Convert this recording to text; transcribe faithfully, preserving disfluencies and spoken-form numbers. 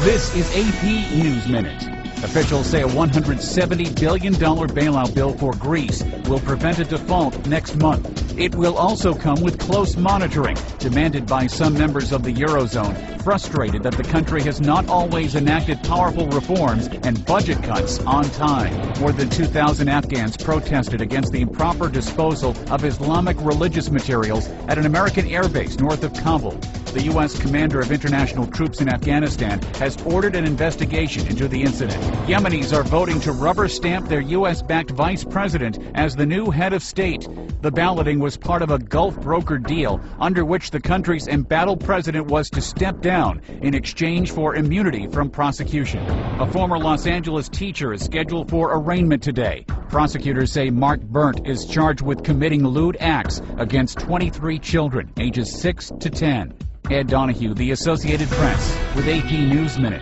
This is A P News Minute. Officials say a one hundred seventy billion dollars bailout bill for Greece will prevent a default next month. It will also come with close monitoring, demanded by some members of the Eurozone, frustrated that the country has not always enacted powerful reforms and budget cuts on time. More than two thousand Afghans protested against the improper disposal of Islamic religious materials at an American airbase north of Kabul. The U S commander of international troops in Afghanistan has ordered an investigation into the incident. Yemenis are voting to rubber stamp their U S-backed vice president as the new head of state. The balloting was part of a Gulf broker deal under which the country's embattled president was to step down in exchange for immunity from prosecution. A former Los Angeles teacher is scheduled for arraignment today. Prosecutors say Mark Burnt is charged with committing lewd acts against twenty-three children, ages six to ten. Ed Donahue, The Associated Press, with A P News Minute.